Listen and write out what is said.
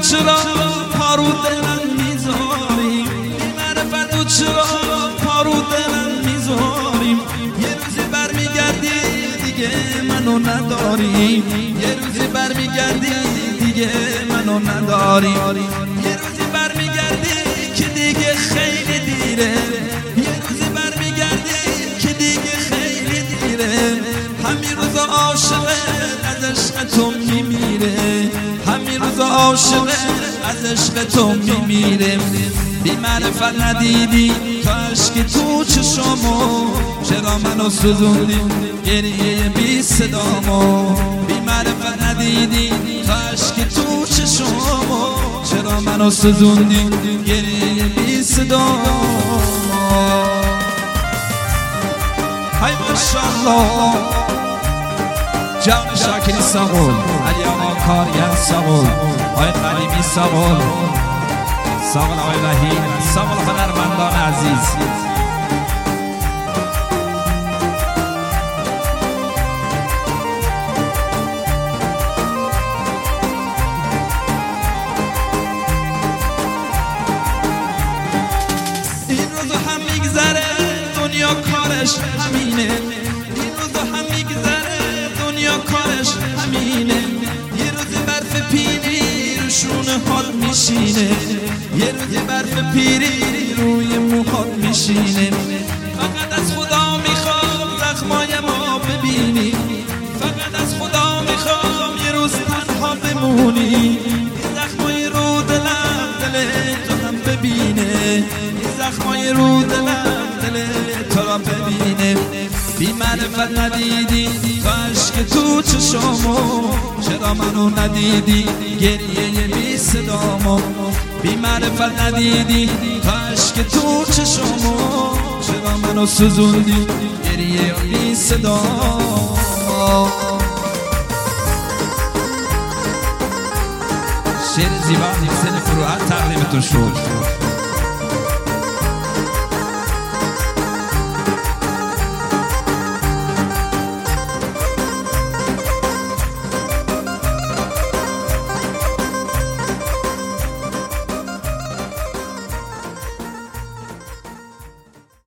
چرا پارو دلم میذاری، بی معرفت تو چرا پارو دلم میذاری. یه روزی برمیگردی دیگه منو نداری، یه روزی برمیگردی دیگه منو نداری. یه روزی برمیگردی که دیگه خیلی دیره، یه روزی برمیگردی که دیگه خیلی دیره. همین روز عاشق از عشق تو میمیره، همین روز عاشق از عشق تو میمیره. بی معرفت ندیدی کاش که تو چشامو، چرا منو سوزوندی گریه بی صدامو. بی معرفت ندیدی کاش که تو چشامو، چرا منو سوزوندی گریه بی صدامو. های ماشاءالله جان شاکری ساغول، علی آقا کارگر ساغول، آقای قدیمی ساغول، ساغول آقای وحید، ساغول هنرمندان عزیز. این روزو هم میگذره دنیا کارش همینه، این روزو هم میگذره دنیا کارش همینه. یه روزی برف پیری رو شونه حال میشینه، یه روزی برف پیری روی موهات میشینه. فقط از خدا میخوام زخمای ما ببینی، فقط از خدا میخوام یه روز تنها بمونی. این زخمای رو دلم دل تو هم ببینه، این زخمای رو دلم دل تو را ببینه. بی معرفت ندیدی کاش که تو چشامو، چرا منو ندیدی گریه بی صدامو. بی معرفت ندیدی کاش که تو چشامو، چرا منو سوزوندی گریه بی صدامو. شعر زیبا حسین فروعت تقدیمتون شد.